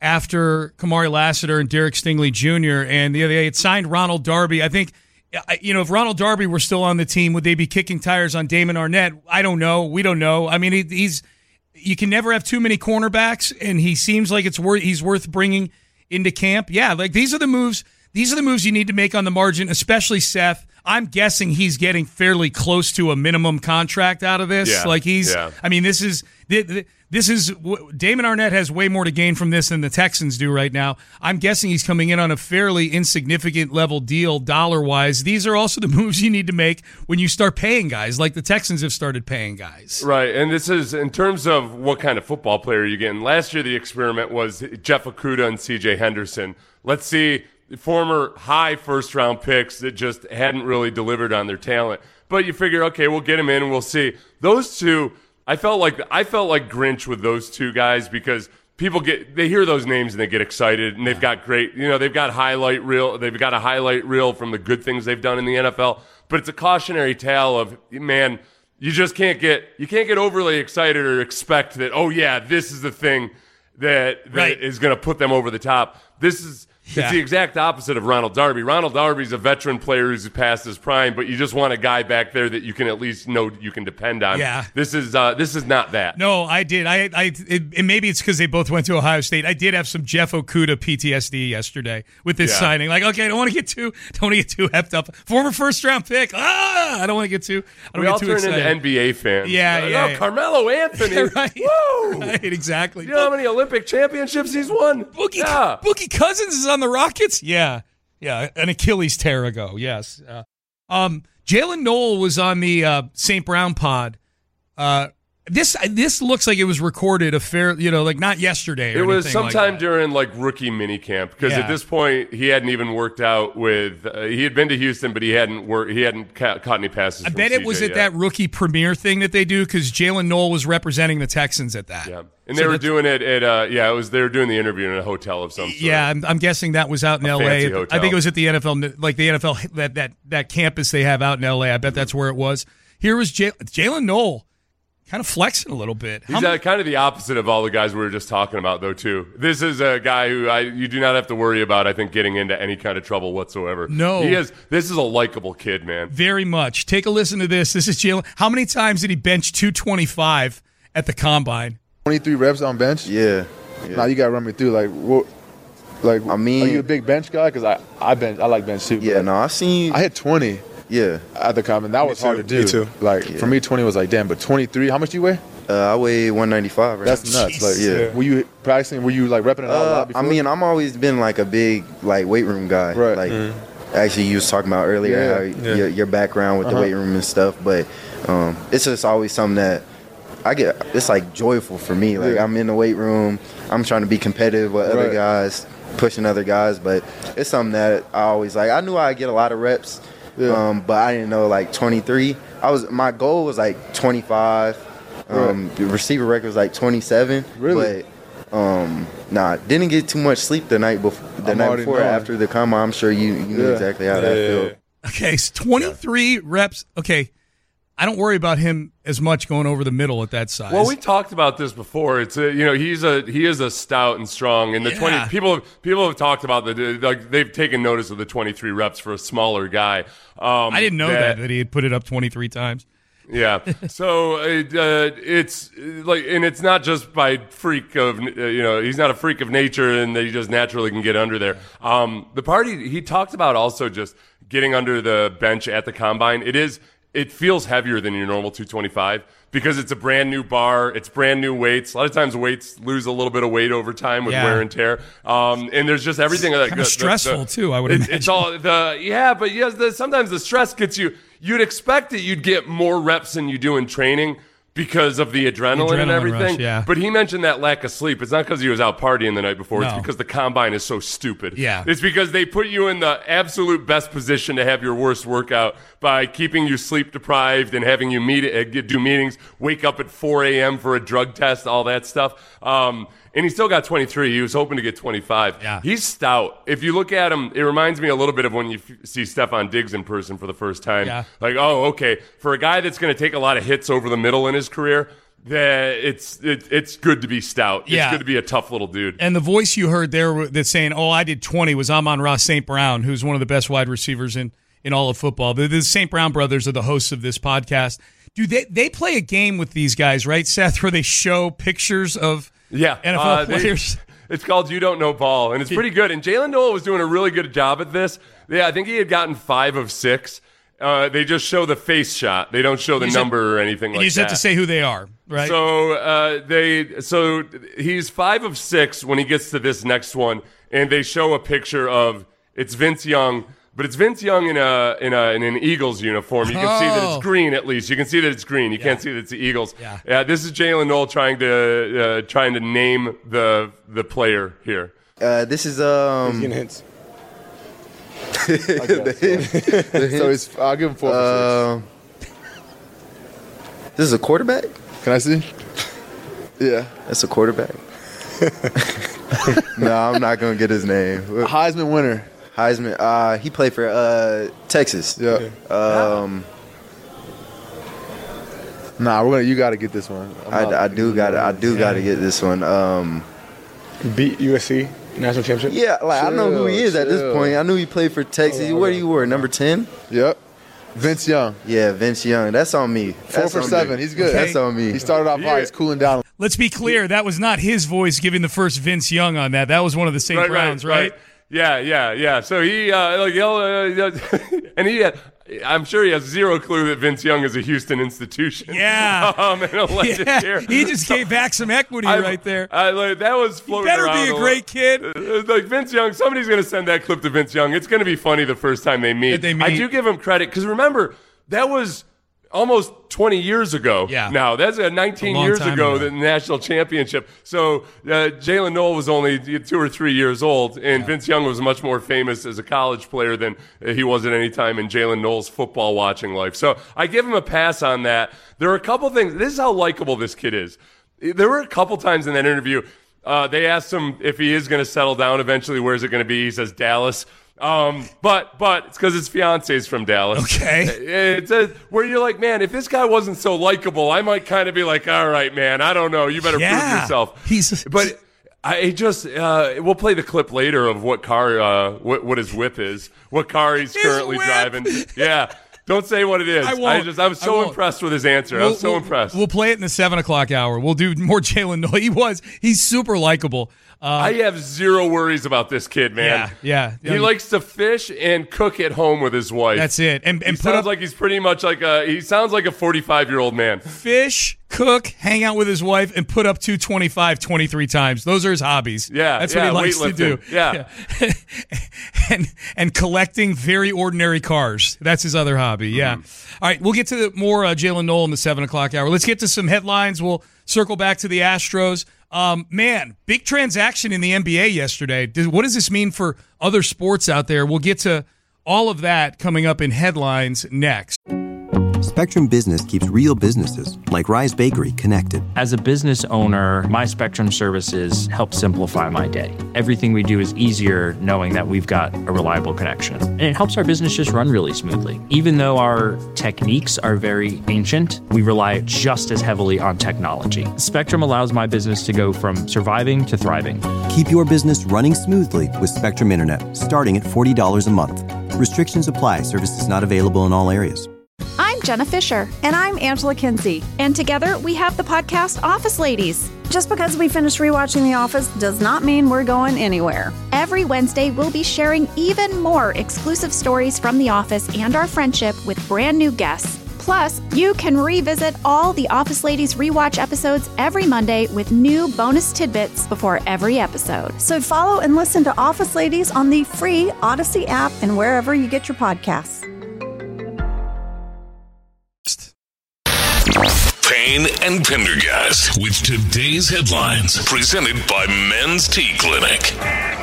Speaker 10: after Kamari Lassiter and Derek Stingley Junior And the other day, it signed Ronald Darby. I think, you know, if Ronald Darby were still on the team, would they be kicking tires on Damon Arnett? I don't know. We don't know. I mean, he, he's you can never have too many cornerbacks, and he seems like it's worth he's worth bringing into camp. Yeah, like these are the moves. These are the moves you need to make on the margin, especially Seth. I'm guessing he's getting fairly close to a minimum contract out of this.
Speaker 11: Yeah,
Speaker 10: like he's,
Speaker 11: yeah.
Speaker 10: I mean, this is this is Damon Arnett has way more to gain from this than the Texans do right now. I'm guessing he's coming in on a fairly insignificant level deal dollar wise. These are also the moves you need to make when you start paying guys, like the Texans have started paying guys.
Speaker 11: Right, and this is in terms of what kind of football player you're getting. Last year, the experiment was Jeff Okudah and C J Henderson. Let's see former high first-round picks that just hadn't really delivered on their talent. But you figure, okay, we'll get them in and we'll see. Those two, I felt like I felt like Grinch with those two guys because people get they hear those names and they get excited and they've got great, you know, they've got highlight reel, they've got a highlight reel from the good things they've done in the N F L. But it's a cautionary tale of, man, you just can't get you can't get overly excited or expect that, oh yeah, this is the thing that, that
Speaker 10: Right.
Speaker 11: is going to put them over the top. This is
Speaker 10: Yeah.
Speaker 11: It's the exact opposite of Ronald Darby. Ronald Darby's a veteran player who's past his prime, but you just want a guy back there that you can at least know you can depend on.
Speaker 10: Yeah.
Speaker 11: This is uh, this is not that.
Speaker 10: No, I did. I, I, it, and maybe it's because they both went to Ohio State. I did have some Jeff Okudah P T S D yesterday with this
Speaker 11: Yeah.
Speaker 10: signing. Like, okay, I don't want to get too, don't want to get too hepped up. Former first round pick. Ah, I don't want to get too. I don't
Speaker 11: We
Speaker 10: get
Speaker 11: all
Speaker 10: too
Speaker 11: turn
Speaker 10: excited.
Speaker 11: into N B A fans.
Speaker 10: Yeah,
Speaker 11: Uh,
Speaker 10: yeah,
Speaker 11: oh,
Speaker 10: yeah.
Speaker 11: Carmelo Anthony.
Speaker 10: right.
Speaker 11: Woo!
Speaker 10: Right, exactly.
Speaker 11: You know how many Olympic championships he's won?
Speaker 10: Boogie,
Speaker 11: Yeah.
Speaker 10: Boogie Cousins is on the Rockets. Yeah, yeah, an Achilles tear ago. Yes. Uh, um, Jalen Noel was on the uh, Saint Brown pod. Uh, this this looks like it was recorded a fair, you know, like not yesterday. Or
Speaker 11: It was
Speaker 10: anything like
Speaker 11: sometime
Speaker 10: that.
Speaker 11: during like rookie minicamp because
Speaker 10: Yeah.
Speaker 11: at this point he hadn't even worked out with. Uh, he had been to Houston, but he hadn't worked. He hadn't ca- caught any passes.
Speaker 10: I
Speaker 11: from
Speaker 10: bet it
Speaker 11: C J
Speaker 10: was at
Speaker 11: yet.
Speaker 10: that rookie premiere thing that they do because Jalen Noel was representing the Texans at that.
Speaker 11: Yeah, and
Speaker 10: So
Speaker 11: they were
Speaker 10: that's-
Speaker 11: doing it at. Uh, yeah, it was. They were doing the interview in a hotel of some sort.
Speaker 10: Yeah, I'm, I'm guessing that was out in
Speaker 11: A
Speaker 10: L
Speaker 11: fancy
Speaker 10: A.
Speaker 11: hotel.
Speaker 10: I think it was at the N F L, like the N F L that that that campus they have out in L A. I bet that's where it was. Here was J- Jalen Noel. kind of flexing a little bit.
Speaker 11: He's uh, kind of the opposite of all the guys we were just talking about, though, too. This is a guy who I, you do not have to worry about, I think, getting into any kind of trouble whatsoever.
Speaker 10: No.
Speaker 11: He is. This is a likable kid, man.
Speaker 10: Very much. Take a listen to this. This is Jalen. How many times did he bench two twenty-five at the combine?
Speaker 16: twenty-three reps on bench?
Speaker 17: Yeah. yeah.
Speaker 16: Now you got to run me through, like, what, like,
Speaker 17: I mean,
Speaker 16: are you a big bench guy? Because I, I bench, I like bench too.
Speaker 17: Yeah, no, I seen.
Speaker 16: I hit twenty.
Speaker 17: Yeah.
Speaker 16: At the combine. That
Speaker 17: Me
Speaker 16: was
Speaker 17: too.
Speaker 16: hard to do.
Speaker 17: Me too.
Speaker 16: Like,
Speaker 17: Yeah.
Speaker 16: for me, twenty was like, damn, but twenty-three, how much do you weigh?
Speaker 17: Uh, I weigh one ninety-five right
Speaker 16: That's
Speaker 17: now.
Speaker 16: nuts. Like,
Speaker 17: yeah.
Speaker 16: Were you practicing? Were you like repping it out a
Speaker 17: Uh,
Speaker 16: lot before?
Speaker 17: I mean, I'm always been like a big like weight room guy.
Speaker 16: Right.
Speaker 17: Like,
Speaker 16: Mhm.
Speaker 17: actually, you was talking about earlier
Speaker 16: Yeah,
Speaker 17: how
Speaker 16: yeah.
Speaker 17: Your, your background with
Speaker 16: Uh-huh.
Speaker 17: the weight room and stuff, but um, it's just always something that I get. It's like joyful for me. Like
Speaker 16: Yeah.
Speaker 17: I'm in the weight room. I'm trying to be competitive with other
Speaker 16: Right.
Speaker 17: guys, pushing other guys, but it's something that I always like. I knew I'd get a lot of reps,
Speaker 16: Yeah.
Speaker 17: um, but I didn't know like twenty-three. I was my goal was like twenty-five. Um, The receiver record was like twenty-seven.
Speaker 16: Really?
Speaker 17: But um, nah, didn't get too much sleep the night before. The
Speaker 16: I'm
Speaker 17: night
Speaker 16: already
Speaker 17: before,
Speaker 16: knowing.
Speaker 17: after the combine, I'm sure you, you knew
Speaker 16: Yeah.
Speaker 17: exactly how
Speaker 16: Yeah,
Speaker 17: that
Speaker 16: yeah,
Speaker 17: felt.
Speaker 16: yeah.
Speaker 10: Okay, so twenty-three reps. Okay, I don't worry about him as much going over the middle at that size.
Speaker 11: Well, we talked about this before. It's a, you know he's a he is a stout and strong. And the
Speaker 10: Yeah.
Speaker 11: twenty people have, people have talked about the like they've taken notice of the twenty-three reps for a smaller guy. Um,
Speaker 10: I didn't know that that he had put it up twenty-three times.
Speaker 11: Yeah. So it, uh, it's like, and it's not just by freak of, uh, you know, he's not a freak of nature and that he just naturally can get under there. Um, the part he, he talked about also just getting under the bench at the combine. It is, it feels heavier than your normal two twenty-five because it's a brand new bar. It's brand new weights. A lot of times weights lose a little bit of weight over time with
Speaker 10: Yeah.
Speaker 11: wear and tear. Um, and there's just everything that
Speaker 10: Kinda stressful, too, I would
Speaker 11: it-
Speaker 10: imagine.
Speaker 11: It's all the, yeah, but yes, the, sometimes the stress gets you. You'd expect that you'd get more reps than you do in training because of the adrenaline, and
Speaker 10: Adrenaline
Speaker 11: everything.
Speaker 10: rush, yeah.
Speaker 11: But he mentioned that lack of sleep. It's not because he was out partying the night before. It's
Speaker 10: No.
Speaker 11: because the combine is so stupid.
Speaker 10: Yeah.
Speaker 11: It's because they put you in the absolute best position to have your worst workout by keeping you sleep deprived and having you meet uh, get- do meetings, wake up at four a.m. for a drug test, all that stuff. Um, and he still got twenty-three. He was hoping to get twenty-five.
Speaker 10: Yeah.
Speaker 11: He's stout. If you look at him, it reminds me a little bit of when you f- see Stephon Diggs in person for the first time.
Speaker 10: Yeah.
Speaker 11: Like, oh, okay. For a guy that's going to take a lot of hits over the middle in his career, that it's it, it's good to be stout.
Speaker 10: Yeah.
Speaker 11: It's good to be a tough little dude.
Speaker 10: And the voice you heard there that's saying, "Oh, I did twenty," was Amon-Ra Saint Brown, who's one of the best wide receivers in, in all of football. The, the Saint Brown brothers are the hosts of this podcast. Do they they play a game with these guys, right, Seth, where they show pictures of
Speaker 11: Yeah,
Speaker 10: N F L
Speaker 11: uh, they-
Speaker 10: players?
Speaker 11: it's called You Don't Know Ball, and it's pretty good. And Jalen Noel was doing a really good job at this. Yeah, I think he had gotten five of six. Uh, they just show the face shot. They don't show the
Speaker 10: You just-
Speaker 11: number or anything
Speaker 10: And
Speaker 11: like
Speaker 10: you just
Speaker 11: that.
Speaker 10: have to say who they are, right?
Speaker 11: So uh, they, so he's five of six when he gets to this next one, and they show a picture of it's Vince Young, but it's Vince Young in a in a in an Eagles uniform. You can see that
Speaker 10: Oh.
Speaker 11: it's green at least. You can see that it's green. You can't see that it's the Eagles.
Speaker 10: Yeah.
Speaker 11: Uh, this is Jalen Noel trying to uh, trying to name the the player here.
Speaker 17: Uh, this is um.
Speaker 16: hints.
Speaker 17: the hint- the hint-
Speaker 16: So it's, I'll give him four
Speaker 17: Uh, this is a quarterback?
Speaker 16: Can I see? Yeah.
Speaker 17: That's a quarterback. No, I'm not gonna get his name.
Speaker 16: Heisman winner.
Speaker 17: Heisman. Uh, he played for uh Texas.
Speaker 16: Yeah.
Speaker 17: Um,
Speaker 16: Nah, we're gonna. You got to get this one. I'm not-
Speaker 17: I, I do got. I do got to get this one. Um,
Speaker 18: beat U S C national championship.
Speaker 17: yeah, like I know who he is at this
Speaker 16: chill.
Speaker 17: point. I knew he played for Texas.
Speaker 18: Oh,
Speaker 17: What
Speaker 18: okay.
Speaker 17: you were number ten?
Speaker 16: Yep. Vince Young.
Speaker 17: Yeah, Vince Young. That's on me.
Speaker 16: Four
Speaker 17: That's
Speaker 16: for
Speaker 17: on
Speaker 16: seven.
Speaker 17: me.
Speaker 16: He's good.
Speaker 17: That's on me.
Speaker 16: He started off high. He's cooling down.
Speaker 10: Let's be clear, that was not his voice giving the first Vince Young on that. That was one of the Saint Browns, right?
Speaker 11: Yeah, yeah, yeah. So he, uh, like, he'll, uh, and he had, I'm sure he has zero clue that Vince Young is a Houston institution.
Speaker 10: Yeah.
Speaker 11: um, and a legend
Speaker 10: Yeah,
Speaker 11: here.
Speaker 10: he just gave back some equity
Speaker 11: I-
Speaker 10: right there.
Speaker 11: I, like, that was floating
Speaker 10: better
Speaker 11: around
Speaker 10: be a
Speaker 11: lot.
Speaker 10: great kid.
Speaker 11: Uh, Like Vince Young, somebody's going to send that clip to Vince Young. It's going to be funny the first time they meet.
Speaker 10: That they meet.
Speaker 11: I do give him credit because remember that was almost twenty years ago.
Speaker 10: Yeah.
Speaker 11: Now that's uh, nineteen
Speaker 10: A long
Speaker 11: years
Speaker 10: time
Speaker 11: ago,
Speaker 10: ago.
Speaker 11: the national championship. So uh, Jalen Noel was only two or three years old, and Vince Young was much more famous as a college player than he was at any time in Jalen Noel's football watching life. So I give him a pass on that. There are a couple things. This is how likable this kid is. There were a couple times in that interview. Uh, they asked him if he is going to settle down eventually. Where's it going to be? He says Dallas. Um, but but it's because his fiance is from Dallas.
Speaker 10: Okay.
Speaker 11: It's a, where you're like, man, if this guy wasn't so likable, I might kind of be like, all right, man, I don't know. You better
Speaker 10: Yeah.
Speaker 11: prove yourself.
Speaker 10: He's
Speaker 11: But I just uh, we'll play the clip later of what car, uh, what, what his whip is, what car he's
Speaker 10: His
Speaker 11: currently
Speaker 10: whip.
Speaker 11: driving. Yeah. Don't say what it is.
Speaker 10: I won't.
Speaker 11: just, I was
Speaker 10: I
Speaker 11: so
Speaker 10: won't.
Speaker 11: impressed with his answer. I
Speaker 10: We'll-
Speaker 11: was so
Speaker 10: we'll-
Speaker 11: impressed.
Speaker 10: We'll play it in the seven o'clock hour. We'll do more Jalen Noel. He was. He's super likable. Uh,
Speaker 11: I have zero worries about this kid, man.
Speaker 10: Yeah, yeah.
Speaker 11: He likes to fish and cook at home with his wife.
Speaker 10: That's it. And and
Speaker 11: he
Speaker 10: put
Speaker 11: sounds
Speaker 10: up
Speaker 11: like he's pretty much like a. He sounds like a forty-five-year-old man.
Speaker 10: fish, cook, hang out with his wife, and put up two twenty-five twenty-three times. Those are his hobbies.
Speaker 11: Yeah,
Speaker 10: that's
Speaker 11: yeah,
Speaker 10: what he likes to do.
Speaker 11: weightlifting. Yeah.
Speaker 10: Yeah. and and collecting very ordinary cars. That's his other hobby. Yeah.
Speaker 11: Mm-hmm.
Speaker 10: All right, we'll get to the more uh, Jalen Noel in the seven o'clock hour. Let's get to some headlines. We'll circle back to the Astros. Um, man, big transaction in the N B A yesterday. Does, what does this mean for other sports out there? We'll get to all of that coming up in headlines next.
Speaker 1: Spectrum Business keeps real businesses, like Rise Bakery, connected.
Speaker 2: As a business owner, my Spectrum services help simplify my day. Everything we do is easier knowing that we've got a reliable connection. And it helps our business just run really smoothly. Even though our techniques are very ancient, we rely just as heavily on technology. Spectrum allows my business to go from surviving to thriving.
Speaker 1: Keep your business running smoothly with Spectrum Internet, starting at forty dollars a month. Restrictions apply. Services not available in all areas.
Speaker 3: I'm Jenna Fisher.
Speaker 4: And I'm Angela Kinsey.
Speaker 3: And together we have the podcast Office Ladies.
Speaker 4: Just because we finished rewatching The Office does not mean we're going anywhere.
Speaker 3: Every Wednesday, we'll be sharing even more exclusive stories from The Office and our friendship with brand new guests. Plus, you can revisit all the Office Ladies rewatch episodes every Monday with new bonus tidbits before every episode.
Speaker 4: So follow and listen to Office Ladies on the free Odyssey app and wherever you get your podcasts.
Speaker 19: Payne and Pendergast with today's headlines, presented by Men's Tea Clinic.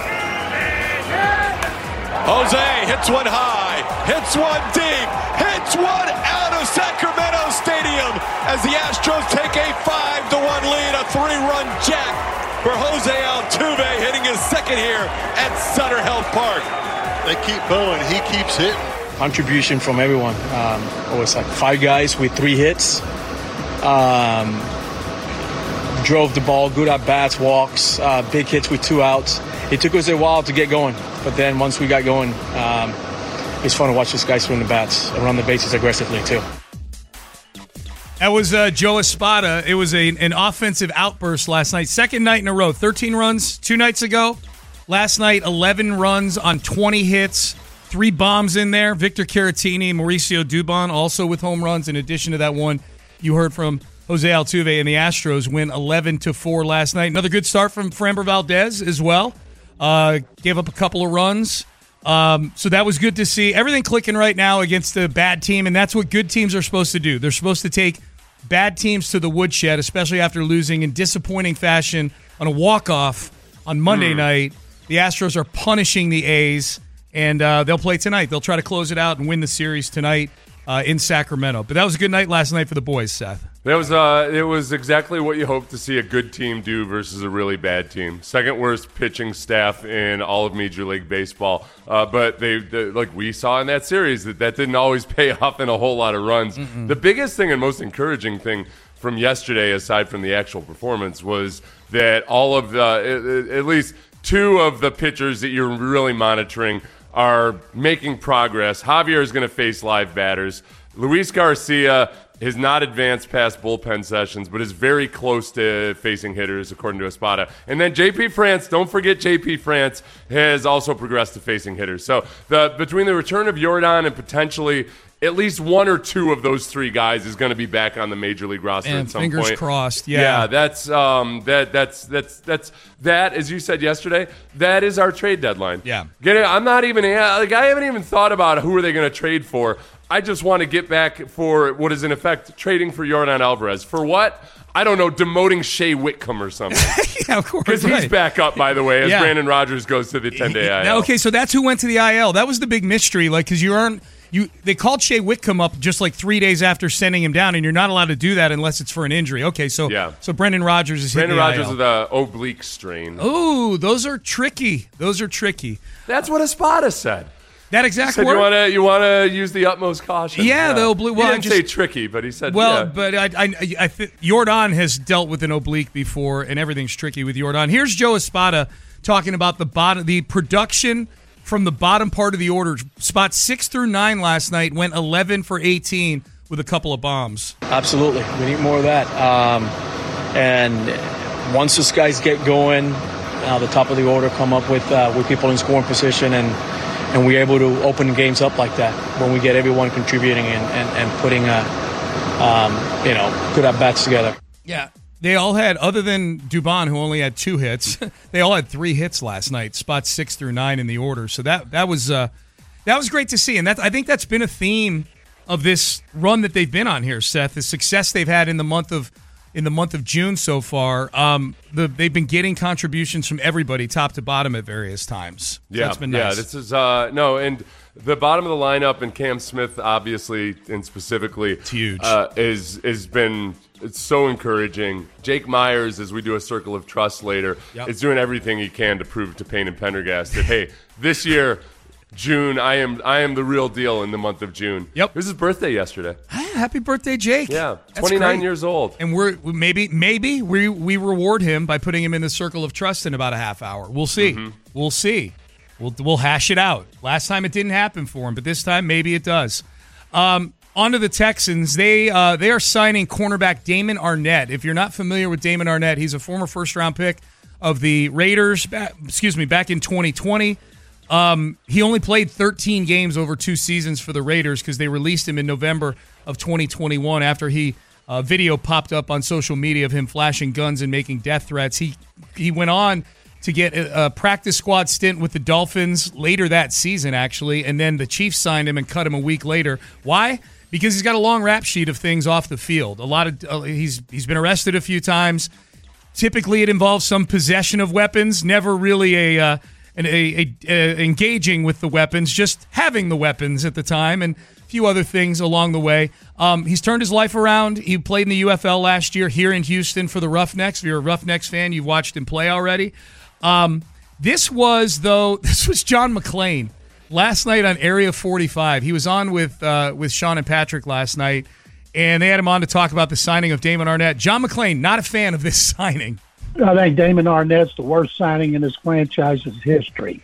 Speaker 8: Jose hits one high, hits one deep, hits one out of Sacramento Stadium as the Astros take a five to one lead, a three-run jack for Jose Altuve, hitting his second here at Sutter Health Park.
Speaker 9: They keep going. He keeps hitting.
Speaker 18: Contribution from everyone. Um, it was like five guys with three hits. Um, drove the ball, good at bats, walks, uh, big hits with two outs. It took us a while to get going, but then once we got going, um, it's fun to watch these guys swing the bats around the bases aggressively too.
Speaker 10: That was uh, Joe Espada. It was a, an offensive outburst last night. Second night in a row. thirteen runs two nights ago. Last night, eleven runs on twenty hits. Three bombs in there. Victor Caratini, Mauricio Dubon also with home runs in addition to that one you heard from Jose Altuve, and the Astros win eleven to four last night. Another good start from Framber Valdez as well. Uh, gave up a couple of runs. Um, so that was good to see. Everything clicking right now against a bad team, and that's what good teams are supposed to do. They're supposed to take bad teams to the woodshed, especially after losing in disappointing fashion on a walk-off on Monday mm. night. The Astros are punishing the A's, and uh, they'll play tonight. They'll try to close it out and win the series tonight uh, in Sacramento. But that was a good night last night for the boys, Seth.
Speaker 11: That was uh, it was exactly what you hope to see a good team do versus a really bad team. Second worst pitching staff in all of Major League Baseball. Uh, but they, they, like we saw in that series, that that didn't always pay off in a whole lot of runs. Mm-mm. The biggest thing and most encouraging thing from yesterday, aside from the actual performance, was that all of the, at least two of the pitchers that you're really monitoring are making progress. Javier is going to face live batters. Luis Garcia has not advanced past bullpen sessions, but is very close to facing hitters, according to Espada. And then J P France, don't forget J P France, has also progressed to facing hitters. So the between the return of Yordan and potentially at least one or two of those three guys is going to be back on the Major League roster
Speaker 10: and
Speaker 11: at some
Speaker 10: fingers
Speaker 11: point.
Speaker 10: crossed, yeah.
Speaker 11: Yeah, that's um, that that's that's that's that. As you said yesterday, that is our trade deadline.
Speaker 10: Yeah,
Speaker 11: Get it? I'm not even like I haven't even thought about who are they going to trade for. I just want to get back for what is in effect trading for Yordan Alvarez. For what? I don't know, demoting Shea Whitcomb or something.
Speaker 10: Yeah, of course.
Speaker 11: Because
Speaker 10: right.
Speaker 11: he's back up, by the way, as
Speaker 10: yeah.
Speaker 11: Brandon Rogers goes to the ten-day I L.
Speaker 10: Now, okay, so that's who went to the I L. That was the big mystery, like, because you aren't You they called Shea Whitcomb up just like three days after sending him down, and you're not allowed to do that unless it's for an injury. Okay, so
Speaker 11: yeah.
Speaker 10: so Brendan Rodgers is
Speaker 11: Brendan
Speaker 10: hitting the
Speaker 11: Rodgers
Speaker 10: I L.
Speaker 11: with the oblique strain.
Speaker 10: Ooh, those are tricky. Those are tricky.
Speaker 11: That's what Espada said.
Speaker 10: That exact
Speaker 11: said
Speaker 10: word?
Speaker 11: You want to you want to use the utmost caution.
Speaker 10: Yeah,
Speaker 11: yeah.
Speaker 10: the oblique. Well,
Speaker 11: he
Speaker 10: I
Speaker 11: didn't
Speaker 10: just,
Speaker 11: say tricky, but he said.
Speaker 10: Well,
Speaker 11: yeah.
Speaker 10: but I, I, I th- Jordan has dealt with an oblique before, and everything's tricky with Jordan. Here's Joe Espada talking about the bottom, the production from the bottom part of the order. Spots six through nine last night went eleven for eighteen with a couple of bombs.
Speaker 18: Absolutely, we need more of that. Um, and once those guys get going, uh, the top of the order come up with uh, with people in scoring position and. And we're able to open games up like that when we get everyone contributing and, and, and putting, a, um, you know, good at-bats together.
Speaker 10: Yeah, they all had, other than Dubon, who only had two hits, they all had three hits last night, spots six through nine in the order. So that that was uh, that was great to see. And that I think that's been a theme of this run that they've been on here, Seth, the success they've had in the month of in the month of June so far. Um, the, they've been getting contributions from everybody, top to bottom, at various times. So
Speaker 11: yeah,
Speaker 10: that's been nice.
Speaker 11: Yeah, this is uh, no, and the bottom of the lineup and Cam Smith, obviously and specifically,
Speaker 10: it's huge.
Speaker 11: Uh, is has been it's so encouraging. Jake Myers, as we do a circle of trust later,
Speaker 10: yep.
Speaker 11: is doing everything he can to prove to Payne and Pendergast that hey, this year. June, I am I am the real deal in the month of June.
Speaker 10: Yep.
Speaker 11: It was his birthday yesterday.
Speaker 10: Happy birthday, Jake.
Speaker 11: Yeah,
Speaker 10: That's
Speaker 11: twenty-nine
Speaker 10: great.
Speaker 11: years old.
Speaker 10: And we're maybe maybe we we reward him by putting him in the circle of trust in about a half hour. We'll see. Mm-hmm. We'll see. We'll we'll hash it out. Last time it didn't happen for him, but this time maybe it does. Um, on to the Texans. They uh, they are signing cornerback Damon Arnett. If you're not familiar with Damon Arnett, he's a former first round pick of the Raiders. Back, excuse me, back in twenty twenty. Um, he only played thirteen games over two seasons for the Raiders because they released him in November of twenty twenty-one after he uh, video popped up on social media of him flashing guns and making death threats. He he went on to get a, a practice squad stint with the Dolphins later that season, actually, and then the Chiefs signed him and cut him a week later. Why? Because he's got a long rap sheet of things off the field. A lot of uh, he's he's been arrested a few times. Typically, it involves some possession of weapons. Never really a uh, And a, a, a engaging with the weapons, just having the weapons at the time, and a few other things along the way. Um, he's turned his life around. He played in the U F L last year here in Houston for the Roughnecks. If you're a Roughnecks fan, you've watched him play already. Um, this was, though, this was John McClain last night on Area forty-five. He was on with uh, with Sean and Patrick last night, and they had him on to talk about the signing of Damon Arnett. John McClain, not a fan of this signing.
Speaker 20: I think Damon Arnett's the worst signing in this franchise's history.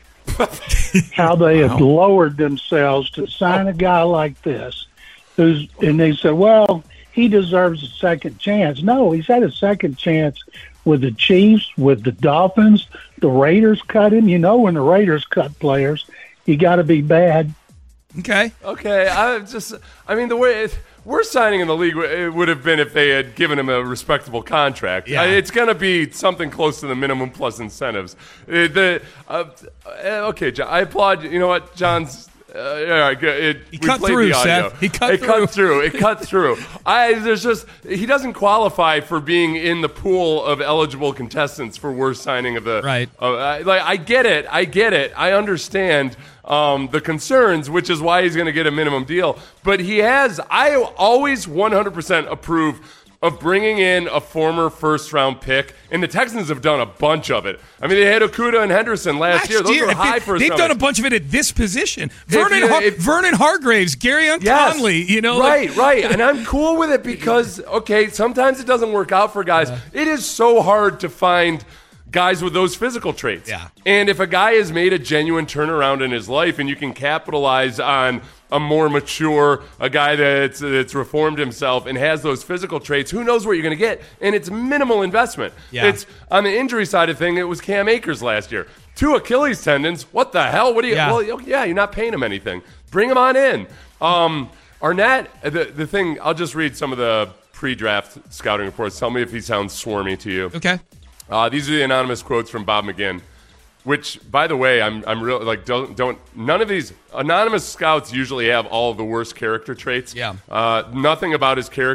Speaker 20: How they wow. have lowered themselves to sign a guy like this, who's and they said, well, he deserves a second chance. No, he's had a second chance with the Chiefs, with the Dolphins. The Raiders cut him. You know, when the Raiders cut players, you got to be bad.
Speaker 10: Okay.
Speaker 11: Okay. I just, I mean, the way. It, Worst signing in the league it would have been if they had given him a respectable contract.
Speaker 10: Yeah.
Speaker 11: It's going to be something close to the minimum plus incentives. Uh, the uh, okay, John, I applaud you. You know what, John's. Uh, all right, it,
Speaker 10: he cut through, Seth. He cut
Speaker 11: it
Speaker 10: through.
Speaker 11: cut through. It cut through. I there's just he doesn't qualify for being in the pool of eligible contestants for worst signing of the.
Speaker 10: Right.
Speaker 11: Uh, I, like I get it. I get it. I understand. Um, the concerns, which is why he's going to get a minimum deal. But he has, I always one hundred percent approve of bringing in a former first-round pick, and the Texans have done a bunch of it. I mean, they had Okudah and Henderson last, last year. Those
Speaker 10: year.
Speaker 11: were high
Speaker 10: they,
Speaker 11: first
Speaker 10: They've
Speaker 11: round
Speaker 10: done
Speaker 11: picks.
Speaker 10: a bunch of it at this position. Vernon,
Speaker 11: you,
Speaker 10: Har-
Speaker 11: if,
Speaker 10: Vernon Hargraves, Gary Young
Speaker 11: yes,
Speaker 10: Conley, you know.
Speaker 11: Right,
Speaker 10: like,
Speaker 11: right. And I'm cool with it because, okay, sometimes it doesn't work out for guys. Yeah. It is so hard to find guys with those physical traits.
Speaker 10: Yeah.
Speaker 11: And if a guy has made a genuine turnaround in his life and you can capitalize on a more mature, a guy that's, that's reformed himself and has those physical traits, who knows what you're going to get? And it's minimal investment.
Speaker 10: Yeah.
Speaker 11: It's on the injury side of thing, it was Cam Akers last year. Two Achilles tendons. What the hell? What do you,
Speaker 10: yeah.
Speaker 11: well, yeah, you're not paying him anything. Bring him on in. Um, Arnett, the, the thing, I'll just read some of the pre-draft scouting reports. Tell me if he sounds swarmy to you.
Speaker 10: Okay.
Speaker 11: Uh, these are the anonymous quotes from Bob McGinn, which, by the way, I'm I'm real like don't don't none of these anonymous scouts usually have all of the worst character traits.
Speaker 10: Yeah.
Speaker 11: Uh, nothing about his character.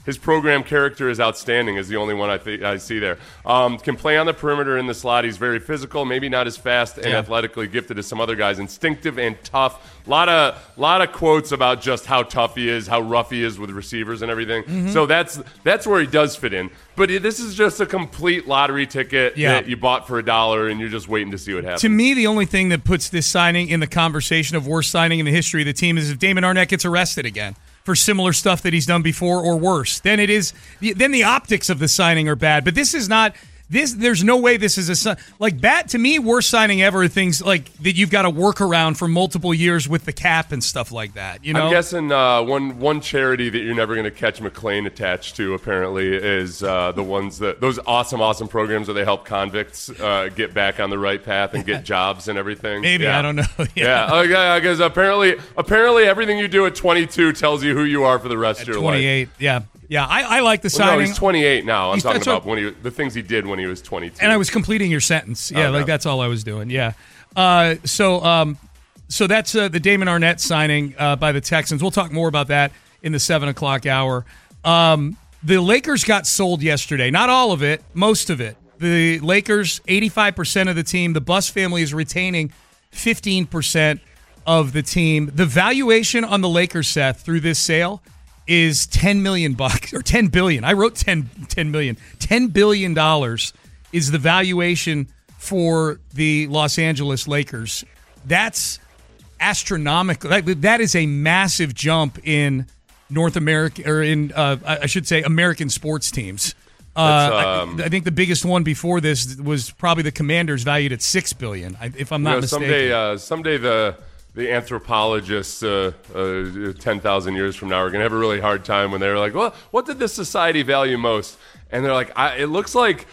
Speaker 11: his program character is outstanding. Is the only one I think I see there. Um, can play on the perimeter in the slot. He's very physical, maybe not as fast and
Speaker 10: Yeah.
Speaker 11: athletically gifted as some other guys. Instinctive and tough. A lot of lot of quotes about just how tough he is, how rough he is with receivers and everything.
Speaker 10: Mhm.
Speaker 11: So that's that's where he does fit in. But it, this is just a complete lottery ticket
Speaker 10: Yeah.
Speaker 11: that you bought for a dollar, and you're just waiting to see what happens.
Speaker 10: To me, the only thing that puts this signing in the conversation of worst signing in the history of the team is if Damon Arnett gets arrested again for similar stuff that he's done before or worse. Then it is. Then the optics of the signing are bad. But this is not. This there's no way this is a si- like bat to me worst signing ever. Things like that you've got to work around for multiple years with the cap and stuff like that. You know,
Speaker 11: I'm guessing uh, one one charity that you're never going to catch McLean attached to apparently is uh, the ones that those awesome awesome programs where they help convicts uh, get back on the right path and get jobs and everything.
Speaker 10: Maybe,
Speaker 11: yeah.
Speaker 10: I don't know.
Speaker 11: Yeah, yeah. Okay, because apparently apparently everything you do at twenty-two tells you who you are for the rest
Speaker 10: At
Speaker 11: of your
Speaker 10: twenty-eight,
Speaker 11: life.
Speaker 10: yeah, yeah. I, I like the
Speaker 11: Well,
Speaker 10: signing.
Speaker 11: no, he's twenty-eight now. I'm
Speaker 10: He's-
Speaker 11: talking
Speaker 10: that's
Speaker 11: about
Speaker 10: what-
Speaker 11: when he the things he did when he was twenty-two.
Speaker 10: And I was completing your sentence. Yeah,
Speaker 11: Oh,
Speaker 10: like
Speaker 11: no.
Speaker 10: that's all I was doing. Yeah. Uh, so, um, so that's uh, the Damon Arnett signing uh, by the Texans. We'll talk more about that in the seven o'clock hour. Um, the Lakers got sold yesterday. Not all of it, most of it. The Lakers, eighty-five percent of the team. The Buss family is retaining fifteen percent of the team. The valuation on the Lakers, Seth, through this sale is ten million bucks or ten billion. I wrote ten, ten million. ten billion dollars is the valuation for the Los Angeles Lakers. That's astronomical. That, that is a massive jump in North America, or in, uh, I should say, American sports teams. Uh,
Speaker 11: That's, um,
Speaker 10: I, I think the biggest one before this was probably the Commanders, valued at six billion dollars, if I'm not
Speaker 11: You know,
Speaker 10: mistaken.
Speaker 11: someday, uh, someday the the anthropologists uh, uh, ten thousand years from now are going to have a really hard time when they're like, well, what did this society value most? And they're like, I, it looks like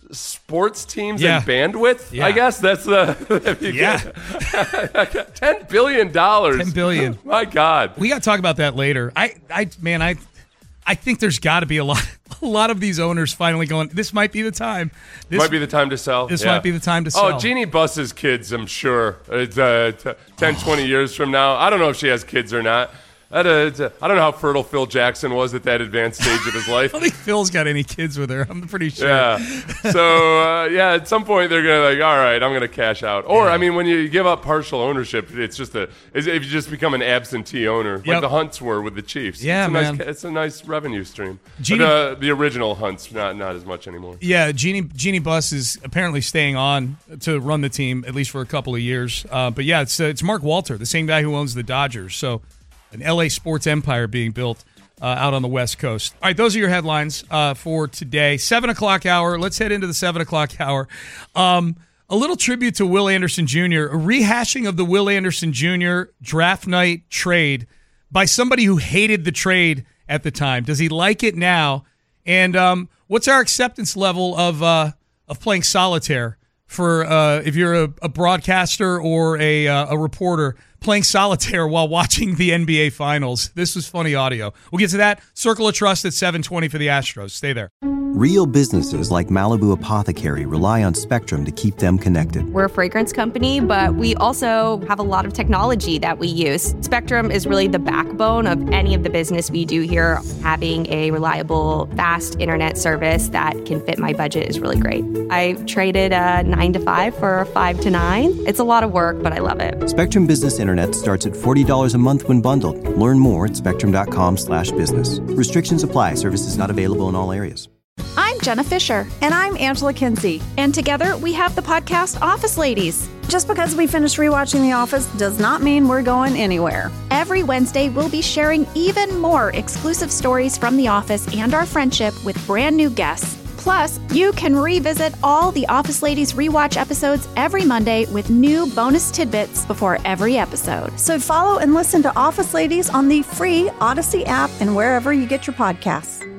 Speaker 11: sports teams
Speaker 10: Yeah.
Speaker 11: and bandwidth.
Speaker 10: Yeah.
Speaker 11: I guess that's the
Speaker 10: Yeah.
Speaker 11: ten billion dollars.
Speaker 10: ten billion dollars.
Speaker 11: My God.
Speaker 10: We got to talk about that later. I, I, man, I, I think there's got to be a lot, a lot of these owners finally going, this might be the time. This
Speaker 11: might be the time to sell.
Speaker 10: This
Speaker 11: Yeah.
Speaker 10: might be the time to sell.
Speaker 11: Oh, Jeannie Buss's kids, I'm sure. It's, uh, t- ten, twenty years from now. I don't know if she has kids or not. That, uh, it's, uh, I don't know how fertile Phil Jackson was at that advanced stage of his life.
Speaker 10: I don't think Phil's got any kids with her. I'm pretty sure.
Speaker 11: Yeah. So, uh, yeah, at some point they're going to like, all right, I'm going to cash out. Or,
Speaker 10: Yeah.
Speaker 11: I mean, when you give up partial ownership, it's just a, it's, if you just become an absentee owner, like
Speaker 10: Yep.
Speaker 11: the Hunts were with the Chiefs.
Speaker 10: Yeah,
Speaker 11: it's a
Speaker 10: man.
Speaker 11: Nice, it's a nice revenue stream.
Speaker 10: Jeannie-
Speaker 11: But, uh, the original Hunts, not not as much anymore.
Speaker 10: Yeah, Jeannie Jeannie Buss is apparently staying on to run the team at least for a couple of years. Uh, but yeah, it's uh, it's Mark Walter, the same guy who owns the Dodgers. So an L A sports empire being built uh, out on the West Coast. All right, those are your headlines uh, for today. Seven o'clock hour. Let's head into the seven o'clock hour. Um, a little tribute to Will Anderson Junior A rehashing of the Will Anderson Junior draft night trade by somebody who hated the trade at the time. Does he like it now? And um, what's our acceptance level of uh, of playing solitaire for uh, if you're a, a broadcaster or a uh, a reporter playing solitaire while watching the N B A Finals? This was funny audio. We'll get to that. Circle of Trust at seven twenty for the Astros. Stay there.
Speaker 1: Real businesses like Malibu Apothecary rely on Spectrum to keep them connected.
Speaker 14: We're a fragrance company, but we also have a lot of technology that we use. Spectrum is really the backbone of any of the business we do here. Having a reliable, fast internet service that can fit my budget is really great. I traded a nine to five for a five to nine. It's a lot of work, but I love it.
Speaker 1: Spectrum Business Internet starts at forty dollars a month when bundled. Learn more at spectrum.com slash business. Restrictions apply. Services not available in all areas.
Speaker 3: I'm Jenna Fisher.
Speaker 4: And I'm Angela Kinsey.
Speaker 3: And together we have the podcast Office Ladies.
Speaker 4: Just because we finished rewatching The Office does not mean we're going anywhere.
Speaker 3: Every Wednesday, we'll be sharing even more exclusive stories from The Office and our friendship with brand new guests. Plus, you can revisit all the Office Ladies rewatch episodes every Monday with new bonus tidbits before every episode.
Speaker 4: So follow and listen to Office Ladies on the free Odyssey app and wherever you get your podcasts.